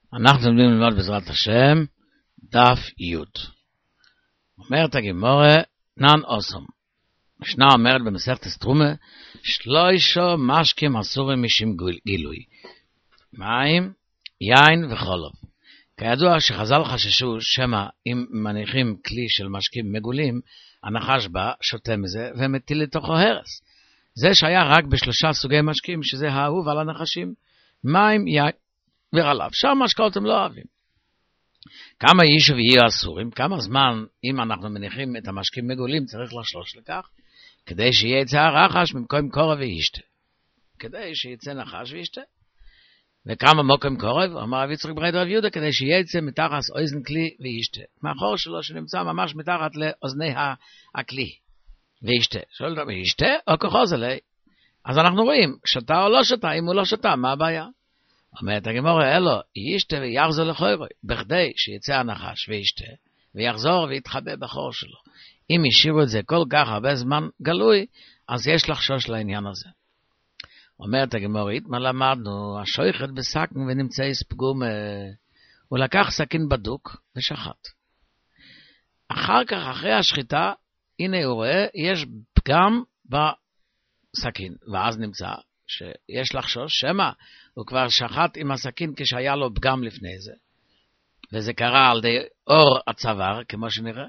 אנחנו לומדים ללמוד בעזרת השם דף י'. אומרת הגמרא נן אוסום. משנה אומרת במסכת תרומה שלושה משקים אסורים משום גילוי, מים, יין וחלב. כידוע שחז"ל חששו שמא אם מניחים כלי של משקים מגולים הנחש בא, שותה מזה ומטיל לתוכו הרס. זה שהיה רק בשלושה סוגי משקים שזה האהוב על הנחשים, מים, יין וחלב. שם משקאות הם לא אוהבים. כמה יישוב יהיו אסורים, כמה זמן אם אנחנו מניחים את המשקים מגולים צריך לשלוש לכך, כדי שיצא הרחש במקום קורב וישתה. כדי שיצא נחש וישתה. וכמה מוקם קורב, אמר רבי יצחק ברייתא רב יהודה, כדי שיצא מתחת אוזן כלי וישתה. מאחור שלו שנמצא ממש מתחת לאוזני הכלי. וישתה. שואל אותו, וישתה או כחוז עלי? אז אנחנו רואים, שתה או לא שתה, אם הוא לא שתה, מה הבעיה? אומרת הגמרא, אלו, ישתה ויחזור לחוירוי, בכדי שיצא הנחש וישתה, ויחזור ויתחבא בחור שלו. אם השאירו את זה כל כך הרבה זמן גלוי, אז יש לחשוש לעניין הזה. אומרת הגמרית, מה למדנו? השויכת בסכין ונמצא פגום, הוא לקח סכין בדוק ושחט. אחר כך, אחרי השחיטה, הנה הוא רואה, יש פגם בסכין, ואז נמצא שיש לחשוש, שמה הוא כבר שחט עם הסכין כשהיה לו פגם לפני זה. וזה קרה על די אור הצוואר, כמו שנראה.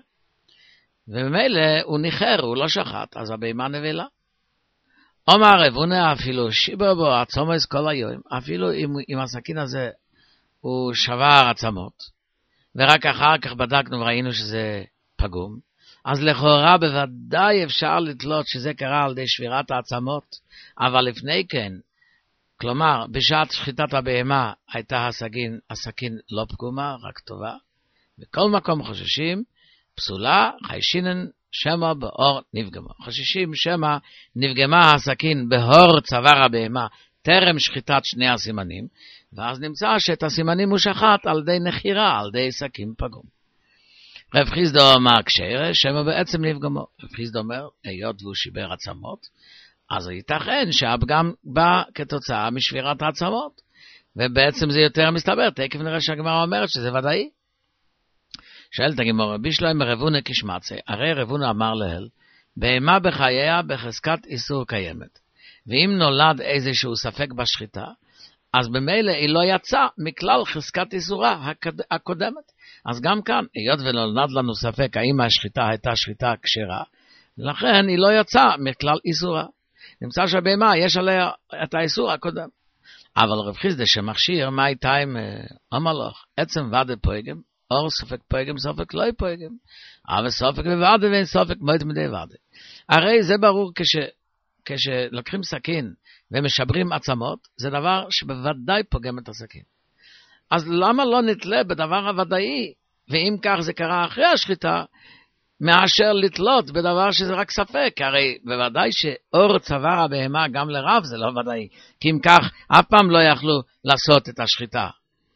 וממילא הוא ניחר, הוא לא שחט, אז הבהמה נבלה. אומר רבונה אפילו שיבר בו עצומס כל היום, אפילו עם הסכין הזה הוא שבר עצמות, ורק אחר כך בדקנו וראינו שזה פגום, אז לכאורה בוודאי אפשר לתלות שזה קרה על די שבירת העצמות, אבל לפני כן, כלומר בשעת שחיטת הבהמה הייתה הסכין לא פגומה, רק טובה, בכל מקום חוששים, פסולה, חיישינן, שמה באור נפגמה. חוששים שמה נפגמה הסכין בהור צוואר הבהמה טרם שחיטת שני הסימנים, ואז נמצא שאת הסימנים הוא שחט על די נחירה, על די סכין פגום. רב חיסדא אמר כשרה, שמה בעצם נפגמו. רב חיסדא אומר, היות והוא שיבר עצמות, אז ייתכן שהפגם בא כתוצאה משבירת העצמות, ובעצם זה יותר מסתבר, תכף נראה שהגמרא אומרת שזה ודאי. שואלת הגמרא, בישלום רבונה כשמצי, הרי רבונה אמר להל, בהמה בחייה בחזקת איסור קיימת, ואם נולד איזשהו ספק בשחיטה, אז במילא היא לא יצאה מכלל חזקת איסורה הקודמת. אז גם כאן, היות ונולד לנו ספק האם השחיטה הייתה שחיטה כשרה, לכן היא לא יצאה מכלל איסורה. נמצא שהבהמה יש עליה את האיסור הקודם. אבל רב חיסדא שמכשיר, מה הייתה עם המלוך? עצם ודא פויגם, אור סופק פויגם, סופק לא פויגם. אבל סופק בוודא ואין סופק מועט מדי ודא. הרי זה ברור כשלוקחים סכין ומשברים עצמות, זה דבר שבוודאי פוגם את הסכין. אז למה לא נתלה בדבר הוודאי, ואם כך זה קרה אחרי השחיטה, מאשר לתלות בדבר שזה רק ספק? הרי בוודאי שאור צוואר הבהמה גם לרב זה לא ודאי, כי אם כך אף פעם לא יכלו לעשות את השחיטה.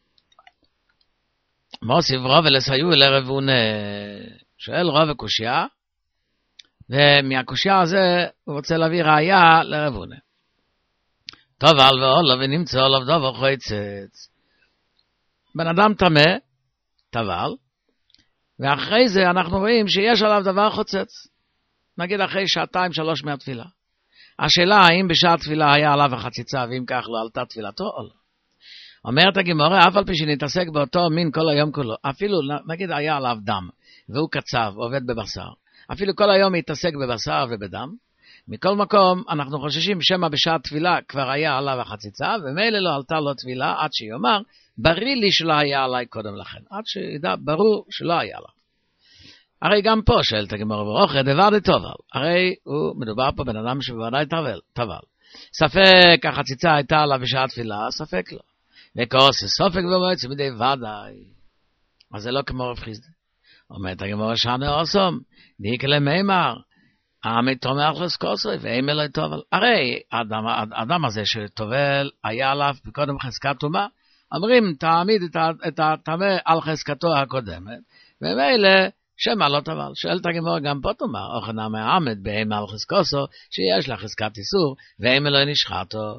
מוסיף רב ולסיו לרבונה, שואל רב הקושיה, ומהקושיה הזה הוא רוצה להביא ראיה לרבונה. טוב על ואולו ונמצא עליו דובר חויצץ. בן אדם טמא, טבל, ואחרי זה אנחנו רואים שיש עליו דבר חוצץ. נגיד אחרי 2-3 מהתפילה. השאלה האם בשעת תפילה היה עליו החציצה, ואם כך לא עלתה תפילתו או לא. אומרת הגמרא, אף על פי שנתעסק באותו מין כל היום כולו, אפילו נגיד היה עליו דם, והוא קצב, עובד בבשר, אפילו כל היום יתעסק בבשר ובדם, מכל מקום אנחנו חוששים שמא בשעת תפילה כבר היה עליו החציצה, ומילא לא עלתה לו תפילה עד שיאמר, בריא לי שלא היה עליי קודם לכן, עד שידע ברור שלא היה עליו. הרי גם פה שואלת הגמרא ברוך, דבר טובל, הרי הוא מדובר פה בן אדם שבוודאי טבל. ספק החציצה הייתה עליו בשעת תפילה, ספק לא. וכוס סופק ומועצה מדי ודאי. אז זה לא כמו רב חיסדא. אומרת הגמרא שנה אוסום, דאיכא למימר, המתומא על חזקתו ואין אלוהי טובל. הרי האדם הזה שטובל היה עליו בקודם חזקת טומאה, אומרים תעמיד את הטמא על חזקתו הקודמת, ומילא שמא לא טבל. שואלת הגמרא גם פה תאמר, אוכנה מעמד בהמה על חזקתו שיש לה חזקת איסור, ואין אלוהי נשחטו.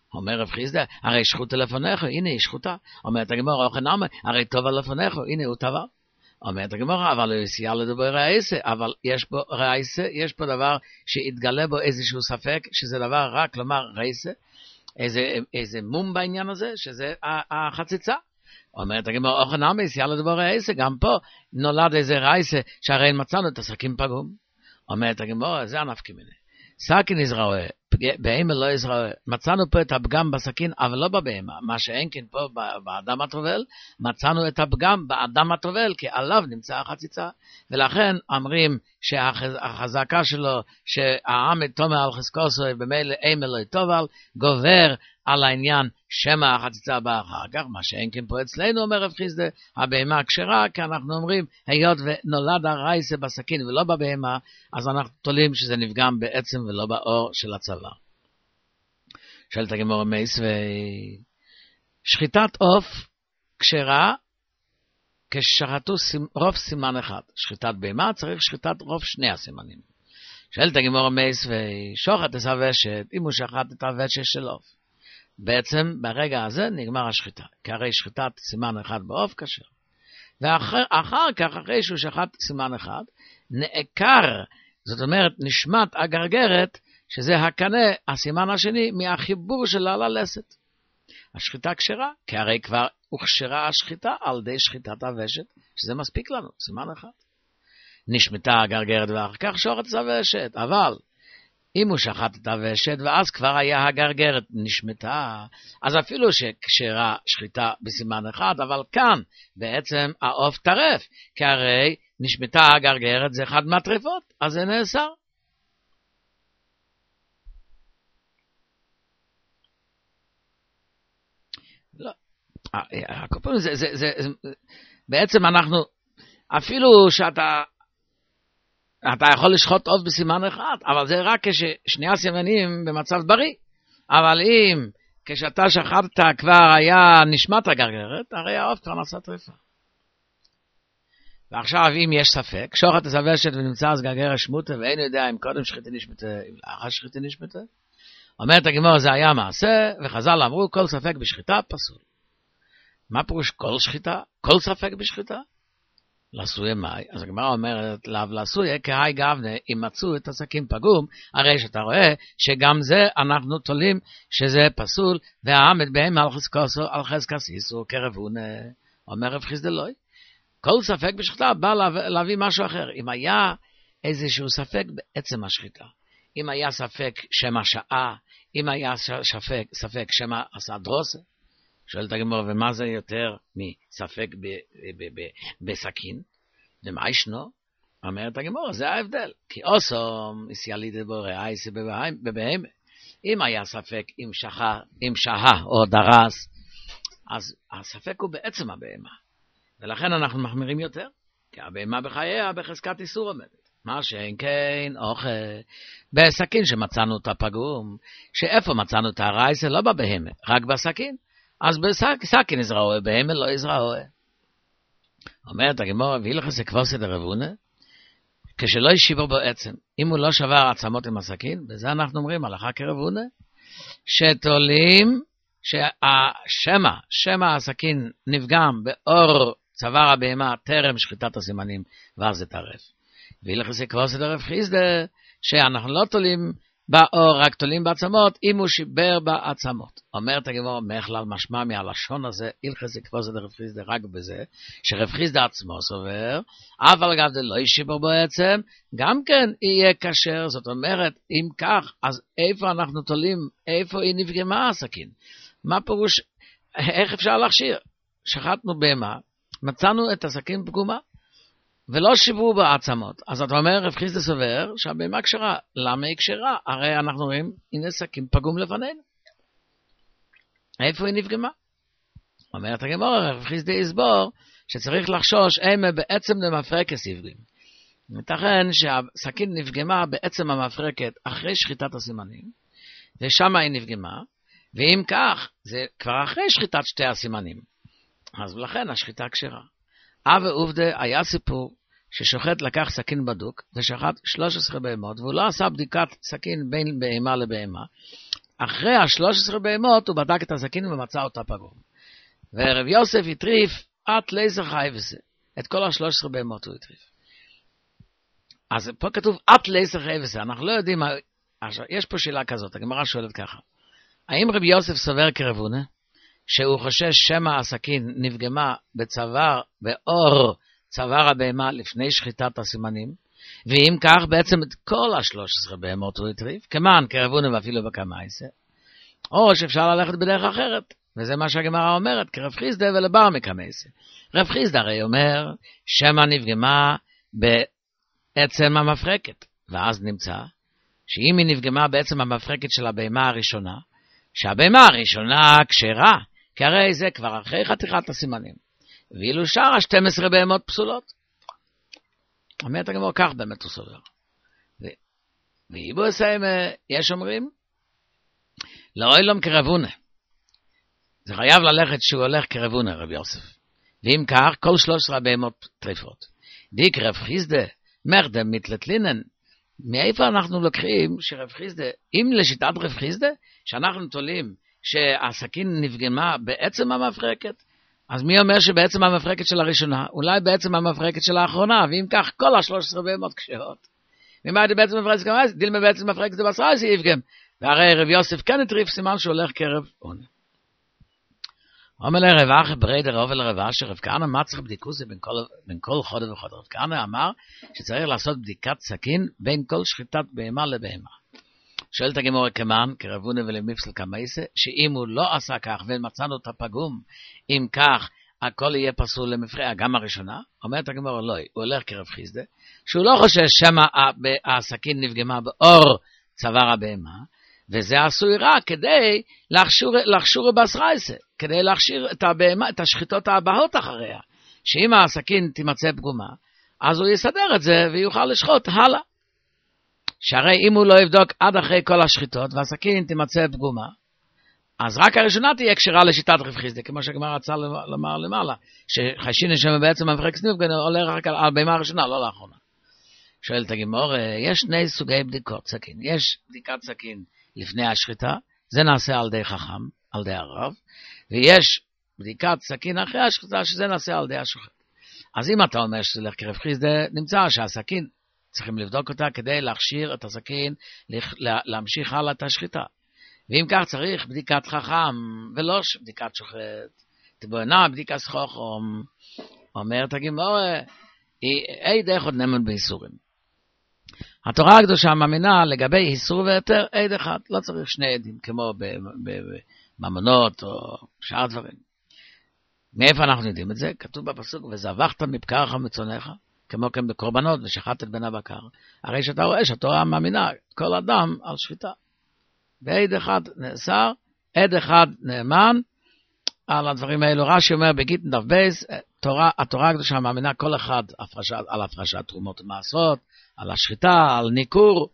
אומר רב חיסדא, הרי שחוטה לפניך, הנה היא שחוטה. אומרת הגמרא, אוכל נאמה, הרי טובה לפניך, הנה הוא טבע. אומרת הגמרא, אבל הוא סייע לדבר ראיסה, אבל יש פה ראיסה, יש פה דבר שהתגלה בו איזשהו ספק, שזה דבר רק לומר ראיסה, איזה מום בעניין הזה, שזה החציצה. אומרת הגמרא, אוכל נאמה, סייע לדבר ראיסה, גם פה נולד איזה ראיסה, שהרי מצאנו את הסכין פגום. אומרת הגמרא, זה הנפקא מינה. סכין יזרעוה, בהמה לא יזרעוה. מצאנו פה את הפגם בסכין, אבל לא בבהמה. מה שאין כן פה באדם הטובל, מצאנו את הפגם באדם הטובל, כי עליו נמצא החציצה. ולכן אומרים שהחזקה שלו, שהעמד תומר על חזקוסו, במילא אימה לא יטובל, גובר על העניין שמא החציצה באה אחר כך, מה שאין כן פה אצלנו, אומר רב חיסדא, הבהמה כשרה, כי אנחנו אומרים, היות ונולד הרייסה בסכין ולא בבהמה, אז אנחנו תולים שזה נפגם בעצם ולא באור של הצוואר. שואלת הגמרא מייס, שחיטת עוף כשרה, כששחטו רוב סימן אחד. שחיטת בהמה צריך שחיטת רוב שני הסימנים. שואלת הגמרא מייס, ושוחט את הוושת, אם הוא שחט את הוושת של עוף. בעצם ברגע הזה נגמר השחיטה, כי הרי שחיטת סימן אחד בעוף כשר. ואחר כך, אחרי שהוא שחט סימן אחד, נעקר, זאת אומרת נשמט הגרגרת, שזה הקנה, הסימן השני, מהחיבור שלה ללסת. השחיטה כשרה, כי הרי כבר הוכשרה השחיטה על ידי שחיטת הוושת, שזה מספיק לנו, סימן אחד. נשמטה הגרגרת ואחר כך שוחט את הוושת, אבל אם הוא שחט את הוושת, ואז כבר היה הגרגרת נשמטה, אז אפילו שכשרה שחיטה בסימן אחד, אבל כאן בעצם העוף טרף, כי הרי נשמטה הגרגרת זה אחד מהטרפות, אז זה נאסר. לא, בעצם אנחנו, אפילו שאתה יכול לשחוט עוף בסימן אחד, אבל זה רק כששני הסימנים במצב בריא. אבל אם כשאתה שחטת כבר היה נשמת הגרגרת, הרי העוף כבר נעשה טרפה. ועכשיו אם יש ספק, שוחט את הוושת ונמצא אז גרגרת שמוטה, ואין יודע אם קודם שחיטה נשמתה, אם לאחר שחיטה נשמתה. אומרת הגמרא, זה היה מעשה, וחז"ל אמרו, כל ספק בשחיטה פסול. מה פירוש כל שחיטה? כל ספק בשחיטה? לעשויה מאי, אז הגמרא אומרת לאו לעשויה, כהי גבנה, אם מצאו את הסכין פגום, הרי שאתה רואה שגם זה אנחנו תולים שזה פסול, והעמד בהם על חזקוסו, על חזקס איסור, כרבונה, אומר רב חיסדא לא. כל ספק בשחיטה בא להביא משהו אחר. אם היה איזשהו ספק בעצם השחיטה, אם היה ספק שמה שעה, אם היה ספק שמה עשה דרוסה, שואלת הגמרא, ומה זה יותר מספק בסכין? ומה ישנו? אומרת הגמרא, זה ההבדל. כי אוסום יסיאלי דבורי אייסי בבהמה. אם היה ספק אם שהה או דרס, אז הספק הוא בעצם הבהמה. ולכן אנחנו מחמירים יותר, כי הבהמה בחייה בחזקת איסור עומדת. מה שאין כן, אוכל, בסכין שמצאנו את הפגום, שאיפה מצאנו את הרייסה? לא בבהמה, רק בסכין. אז בסכין יזרעוה, בהמה לא יזרעוה. אומרת הגמרא, והילכס כבוסי דרבונה, כשלא ישיבו בעצם, אם הוא לא שבר עצמות עם הסכין, בזה אנחנו אומרים, הלכה כרבונה, שתולים, שמה הסכין נפגם באור צוואר הבהמה, טרם שחיטת הסימנים, ואז זה טרף. והילכס כבוסי דרב חיסדא, שאנחנו לא תולים באור, רק תולים בעצמות, אם הוא שיבר בעצמות. אומרת הגמרא, מכלל משמע מהלשון הזה, הלכס כבוסי דרב חיסדא רק בזה, שרב חיסדא עצמו סובר, אבל גם זה לא ישיבר בעצם, גם כן יהיה כשר. זאת אומרת, אם כך, אז איפה אנחנו תולים, איפה היא נפגמה הסכין? מה פירוש, איך אפשר להכשיר? שחטנו בהמה, מצאנו את הסכין פגומה, ולא שיברו בעצמות. אז אתה אומר, רב חיסדא סובר שהבהמה כשרה. למה היא כשרה? הרי אנחנו רואים, הנה סכין פגום לפנינו. איפה היא נפגמה? אומרת הגמרא, רב חיסדא יסבור שצריך לחשוש, אימה בעצם למפרקת יפגים. מתכן שהסכין נפגמה בעצם המפרקת אחרי שחיטת הסימנים, ושם היא נפגמה, ואם כך, זה כבר אחרי שחיטת שתי הסימנים. אז לכן השחיטה כשרה. ועובדה היה סיפור ששוחט לקח סכין בדוק ושחט 13 בהמות, והוא לא עשה בדיקת סכין בין בהמה לבהמה, אחרי 13 בהמות הוא בדק את הסכין ומצא אותה פגום. ורב יוסף הטריף את לייזר חי וזה. את כל 13 בהמות הוא הטריף. אז פה כתוב את לייזר חי וזה. אנחנו לא יודעים, יש פה שאלה כזאת, הגמרא שואלת ככה. האם רב יוסף סובר כרבונה, שהוא חושש שמא הסכין נפגמה בצוואר, באור צוואר הבהמה לפני שחיטת הסימנים, ואם כך בעצם את כל 13 בהמות הוא הטריף, כמן כרבונה ואפילו בקמייסה, או שאפשר ללכת בדרך אחרת, וזה מה שהגמרא אומרת, כרב חיסדא ולבר מקמייסה. רב חיסדא הרי אומר, שמא נפגמה בעצם המפרקת, ואז נמצא, שאם היא נפגמה בעצם המפרקת של הבהמה הראשונה, שהבהמה הראשונה כשרה, כי הרי זה כבר אחרי חתיכת הסימנים. ואילו שאר 12 בהמות פסולות. אומרת הגמרא, כך באמת הוא סובר. ואיבו עושים, יש אומרים, לא אילום כרבונה. זה חייב ללכת שהוא הולך כרבונה, רב יוסף. ואם כך, כל 13 בהמות טריפות. דיק רב חיסדא, מרדם מתלתלינן. מאיפה אנחנו לוקחים שרב חיסדא, אם לשיטת רב חיסדא, שאנחנו תולים שהסכין נפגמה בעצם המפרקת, אז מי אומר שבעצם המפרקת של הראשונה, אולי בעצם המפרקת של האחרונה, ואם כך כל 13 בהמות כשרות. ומה זה בעצם מפרקת כמייס? דילמה בעצם מפרקת בבשרייס יפגם. והרי רב יוסף כן הטריף סימן שהולך כרב עונה. אומר לרב אחי בריידר רוב לרב אשר, רב כהנא מה צריך בדיקוסי בין כל חודש וחודש. רב כהנא אמר שצריך לעשות בדיקת סכין בין כל שחיטת בהמה לבהמה. שואלת הגמרא כמן, כרבונה ולמפסל כמייסה, שאם הוא לא עשה כך ומצאנו את הפגום, אם כך הכל יהיה פסול למפרע, גם הראשונה, אומרת הגמרא לא, הוא הולך כרב חיסדא, שהוא לא חושש שמה הסכין נפגמה באור צוואר הבהמה, וזה עשוי רע כדי להכשיר בסרייסה, כדי להכשיר את הבהמה, את השחיטות הבאות אחריה, שאם הסכין תימצא פגומה, אז הוא יסדר את זה ויוכל לשחוט הלאה. שהרי אם הוא לא יבדוק עד אחרי כל השחיטות, והסכין תימצא פגומה, אז רק הראשונה תהיה כשרה לשיטת רב חיסדא, כמו שהגמרא רצה לומר למעלה, שחיישין שבעצם המפרק סניף עולה רק על בהמה הראשונה, לא לאחרונה. שואלת הגמרא, יש שני סוגי בדיקות סכין. יש בדיקת סכין לפני השחיטה, זה נעשה על ידי חכם, על ידי הרב, ויש בדיקת סכין אחרי השחיטה, שזה נעשה על ידי השוחט. אז אם אתה אומר שזה הולך כרב חיסדא, נמצא שהסכין צריכים לבדוק אותה כדי להכשיר את הסכין, להמשיך הלאה את השחיטה. ואם כך צריך בדיקת חכם, ולא בדיקת שוחט. תבואנה בדיקת חכם, אומרת הגמרא, אי דרך עוד נאמן באיסורים. התורה הקדושה מאמינה לגבי איסור והיתר עד אחד, לא צריך שני עדים, כמו בממונות או שאר דברים. מאיפה אנחנו יודעים את זה? כתוב בפסוק, וזבחת מבקרך מצונך, כמו כן בקורבנות ושחט את בן הבקר. הרי שאתה רואה שהתורה מאמינה כל אדם על שחיטה. ועד אחד נאסר, עד אחד נאמן, על הדברים האלו. רש"י אומר בגיטין דף בייס, התורה הקדושה מאמינה כל אחד על הפרשת תרומות ומעשרות, על השחיטה, על ניקור.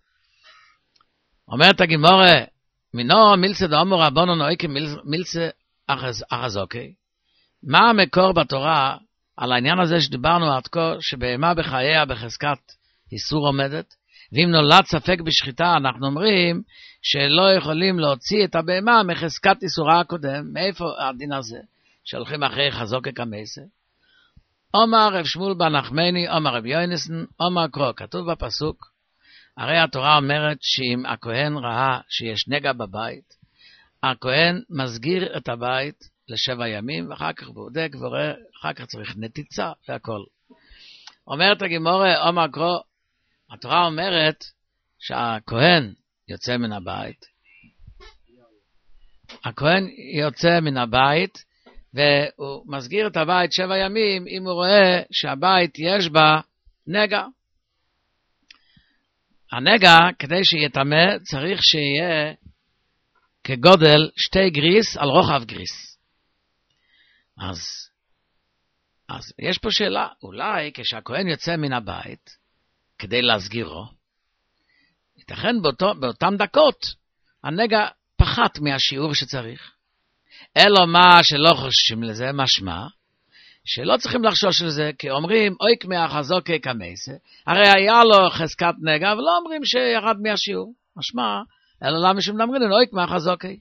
אומרת הגמרא, מינו מילצה דאמר רבנו נוהיקים מילצה אחזוקי. מה המקור בתורה על העניין הזה שדיברנו עד כה, שבהמה בחייה בחזקת איסור עומדת, ואם נולד ספק בשחיטה, אנחנו אומרים שלא יכולים להוציא את הבהמה מחזקת איסורה הקודם. מאיפה הדין הזה? שהולכים אחרי חזוקי כמייסה. אומר רב שמואל בן נחמני, אומר רב יוינסן, אומר קרוא, כתוב בפסוק, הרי התורה אומרת שאם הכהן ראה שיש נגע בבית, הכהן מסגיר את הבית ל7 ימים, ואחר כך בודק ורואה, אחר כך צריך נתיצה והכל. אומרת הגמרא, אומר קרוא, התורה אומרת שהכהן יוצא מן הבית. הכהן יוצא מן הבית, והוא מסגיר את הבית 7 ימים, אם הוא רואה שהבית יש בה נגע. הנגע, כדי שיתאמה, צריך שיהיה כגודל 2 גריס על רוחב גריס. אז יש פה שאלה, אולי כשהכהן יוצא מן הבית, כדי להסגירו, ייתכן באותן דקות, הנגע פחת מהשיעור שצריך. אלא מה שלא חוששים לזה, משמע, שלא צריכים לחשוש לזה, כי אומרים, אוי כמאה חזוקי כמייסה, הרי היה לו חזקת נגע, ולא אומרים שירד מהשיעור. משמע, אלא למה שמדמרין אויק מהחזוקי.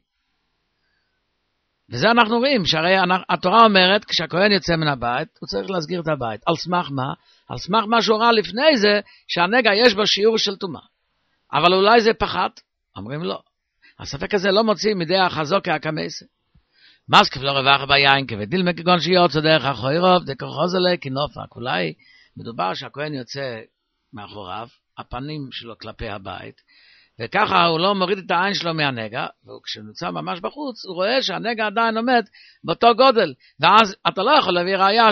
וזה אנחנו רואים, שהרי התורה אומרת, כשהכהן יוצא מן הבית, הוא צריך להסגיר את הבית. על סמך מה? על סמך מה שהוא ראה לפני זה, שהנגע יש בו שיעור של טומאה. אבל אולי זה פחת? אומרים לא. הספק הזה לא מוציא מידי החזוקי הקמייסה. מסקף לא רווח ביין, כבדיל כגון שיוצא דרך החוירוב, דקרחוזלה כנופק. אולי מדובר שהכהן יוצא מאחוריו, הפנים שלו כלפי הבית, וככה הוא לא מוריד את העין שלו מהנגע, וכשהוא נמצא ממש בחוץ, הוא רואה שהנגע עדיין עומד באותו גודל, ואז אתה לא יכול להביא ראיה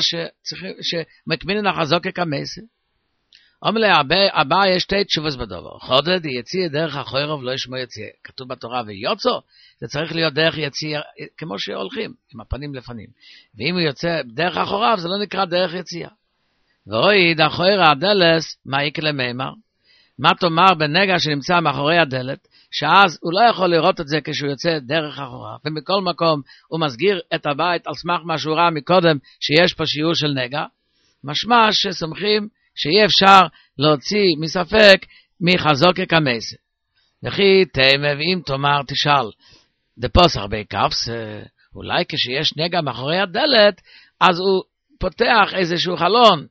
שמקמינן החזוקי כמייסה. אומר לי, הבא יש שתי תשובות בדבר. חודד יציע דרך החוירוב לא ישמו יציע. כתוב בתורה ויוצא, זה צריך להיות דרך יציע, כמו שהולכים, עם הפנים לפנים. ואם הוא יוצא דרך אחוריו, זה לא נקרא דרך יציע. ואוי, דחויר הדלס, מה יקלה מימר? מה תאמר בנגע שנמצא מאחורי הדלת, שאז הוא לא יכול לראות את זה כשהוא יוצא דרך אחוריו, ומכל מקום הוא מסגיר את הבית על סמך מה שהוא ראה מקודם שיש פה שיעור של נגע, משמע שסומכים שיהיה אפשר להוציא מספק מחזוקי כמייסה. וכי תאמה ואם תאמר תשאל, דפוסח בי קפס, אולי כשיש נגע מאחורי הדלת, אז הוא פותח איזשהו חלון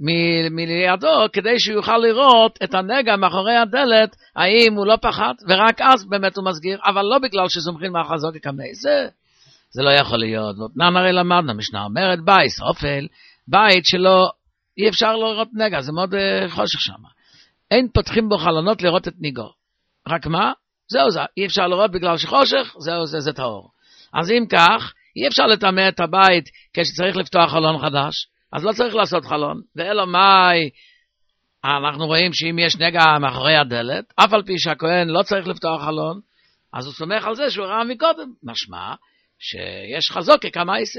מלידו, כדי שהוא יוכל לראות את הנגע מאחורי הדלת, האם הוא לא פחת, ורק אז באמת הוא מסגיר, אבל לא בגלל שסומכים מהחזוקי כמייסה. זה לא יכול להיות. נען הרי למדנו, משנה אומרת, בייס, אופל, בית שלו, אי אפשר לראות נגע, זה מאוד חושך שם. אין פותחים בו חלונות לראות את ניגו. רק מה? זהו זה, אי אפשר לראות בגלל שחושך, זהו זה טהור. אז אם כך, אי אפשר לטמא את הבית כשצריך לפתוח חלון חדש, אז לא צריך לעשות חלון. ואלו מאי, אנחנו רואים שאם יש נגע מאחורי הדלת, אף על פי שהכהן לא צריך לפתוח חלון, אז הוא סומך על זה שהוא ראה מקודם. משמע שיש חזוקי כמייסה.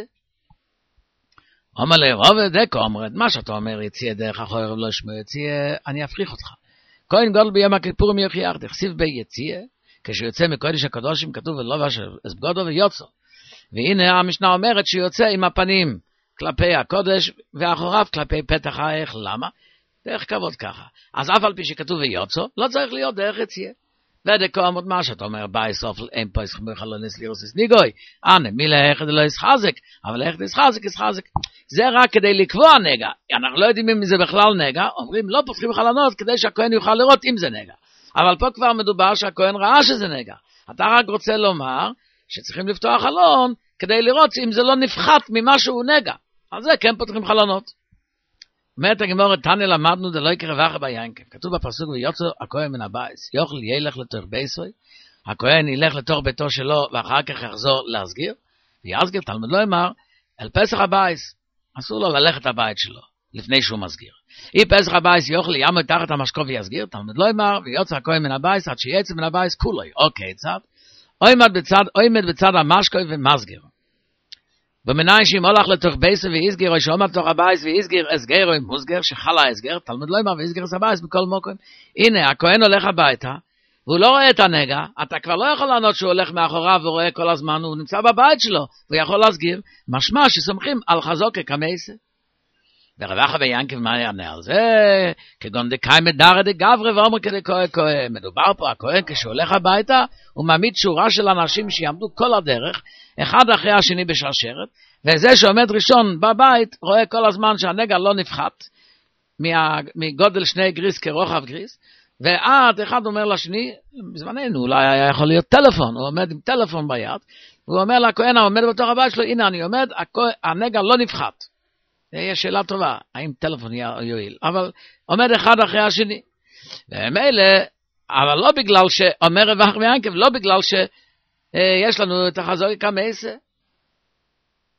אומר לי, רוב דקו אומרת, מה שאתה אומר, יציע דרך החוירוב לא ישמו יציע, אני אפריך אותך. כהן גדול ביום הכיפורים יוכיח, דכסיב בי יציע, כשהוא יוצא מקודש הקדושים, כתוב ולובש אסבגודו ויוצא. והנה המשנה אומרת שיוצא עם הפנים כלפי הקודש, ואחוריו כלפי פתח האיך. למה? דרך כבוד ככה. אז אף על פי שכתוב ויוצא, לא צריך להיות דרך יציע. ודקו אמרת מה שאתה אומר, ביי סוף, אין פה ישחמוך לא נסלירוס ניגוי. מילה איך לא ישחזק, אבל איך ישחזק. זה רק כדי לקבוע נגע. אנחנו לא יודעים אם זה בכלל נגע, אומרים לא פותחים חלונות כדי שהכהן יוכל לראות אם זה נגע. אבל פה כבר מדובר שהכהן ראה שזה נגע. אתה רק רוצה לומר שצריכים לפתוח חלון כדי לראות אם זה לא נפחת ממה שהוא נגע. על זה כן פותחים חלונות. אומרת הגמרא, תניא למדנו דלא יקרא וחר ביינקב. כתוב בפסוק ויוצא הכהן מן הבית, יוכל ילך לתוך ביתו, הכהן ילך לתוך ביתו שלו ואחר כך יחזור להסגיר, ויסגיר תלמוד לא אמר, אל פסח הבית, אסור לו ללכת הבית שלו לפני שהוא מסגיר. אי פסח הבית יוכל יעמוד תחת המשקו ויסגיר, תלמוד לא אמר, ויוצא הכהן מן הבית, עד שיצא מן הבית כולו. אוקיי, צד. עומד בצד המשקו ומסגיר. במנין שאם הולך לתוך בייסו ויסגיר, או שעומד לתוך הבייס ויסגיר הסגר או עם מוסגר, שחלה הסגר, תלמוד לא אמר ויסגיר את הבייס בכל מוקם. הנה, הכהן הולך הביתה, והוא לא רואה את הנגע, אתה כבר לא יכול לענות שהוא הולך מאחוריו ורואה כל הזמן, הוא נמצא בבית שלו, והוא יכול להסגיר, משמע שסומכים על חזוקי כמייסה. ורבחה ביינקב מה יענה על זה? כגון דקאי מדרא דגברי ואומר כהן. מדובר פה, הכהן כשהולך הביתה, הוא מעמיד שורה של אנשים שיעמדו כל הדרך, אחד אחרי השני בשרשרת, וזה שעומד ראשון בבית, רואה כל הזמן שהנגע לא נפחת, מגודל 2 גריס כרוחב גריס, ועד אחד אומר לשני, בזמננו אולי היה יכול להיות טלפון, הוא עומד עם טלפון ביד, והוא אומר לכהן העומד בתוך הבית שלו, הנה אני עומד, הנגע לא נפחת. יש שאלה טובה, האם טלפון יועיל, אבל עומד אחד אחרי השני. ומילא, אבל לא בגלל שאומר רווח מיינקב, לא בגלל שיש לנו את החזוקי כמייסה,